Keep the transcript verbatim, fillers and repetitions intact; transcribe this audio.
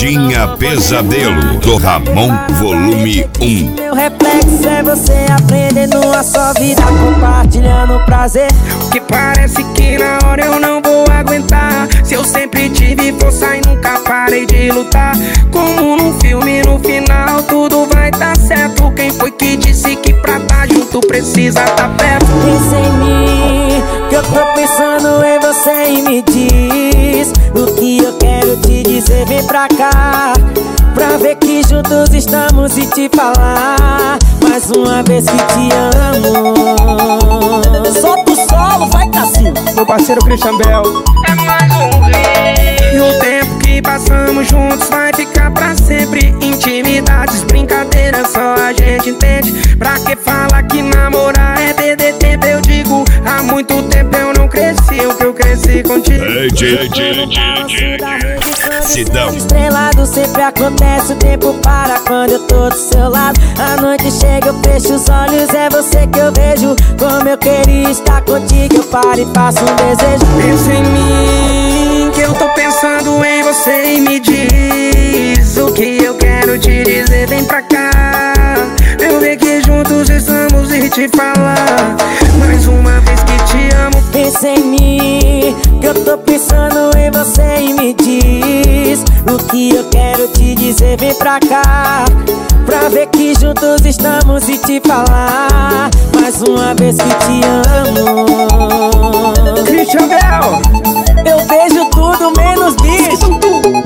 Modinha Pesadelo, do Ramon Volume um. Meu reflexo é você aprendendo a sua vida, compartilhando prazer. Que parece que na hora eu não vou aguentar. Se eu sempre tive força e nunca parei de lutar. Como num filme, no final tudo vai dar certo. Quem foi que disse que pra tá junto precisa tá perto? Pensa em mim, que eu tô pensando em você e me diz o que eu quero te dizer, vem pra cá, pra ver que juntos estamos e te falar mais uma vez que te amo. Solta o solo, vai Cassinho. Meu parceiro Christian Bell. É mais um rei. E o tempo que passamos juntos vai ficar pra sempre. Intimidades, brincadeiras, só a gente entende. Pra que fala que namorar é perder tempo? Eu digo, há muito tempo eu não cresci o que eu cresci contigo. Ei, ei, ei, ei, ei. Sidão. Estrelado sempre acontece, o tempo para quando eu tô do seu lado. A noite chega, eu fecho os olhos, é você que eu vejo. Como eu queria estar contigo, eu paro e faço um desejo. Pensa em mim, que eu tô pensando em você e me diz o que eu quero te dizer, vem pra cá. Eu ver que juntos estamos e te falar mais uma vez que te amo. Pensa em mim, que eu tô pensando em você e me diz o que eu quero te dizer, vem pra cá, pra ver que juntos estamos e te falar mais uma vez que te amo. Christian Bell. Eu vejo tudo menos bicho.